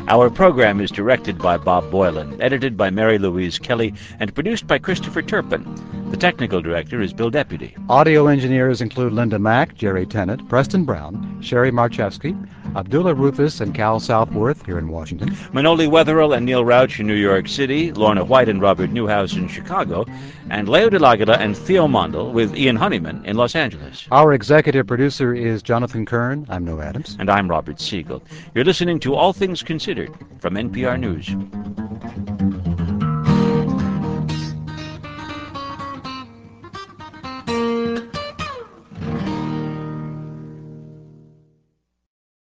Our program is directed by Bob Boylan, edited by Mary Louise Kelly, and produced by Christopher Turpin. The technical director is Bill Deputy. Audio engineers include Linda Mack, Jerry Tennant, Preston Brown, Sherry Marchevsky, Abdullah Rufus, and Cal Southworth here in Washington. Manoli Wetherill and Neil Rauch in New York City, Lorna White and Robert Newhouse in Chicago, and Leo de l'Aguila and Theo Mondel with Ian Honeyman in Los Angeles. Our executive producer is Jonathan Kern. I'm Noah Adams. And I'm Robert Siegel. You're listening to All Things Considered from NPR News.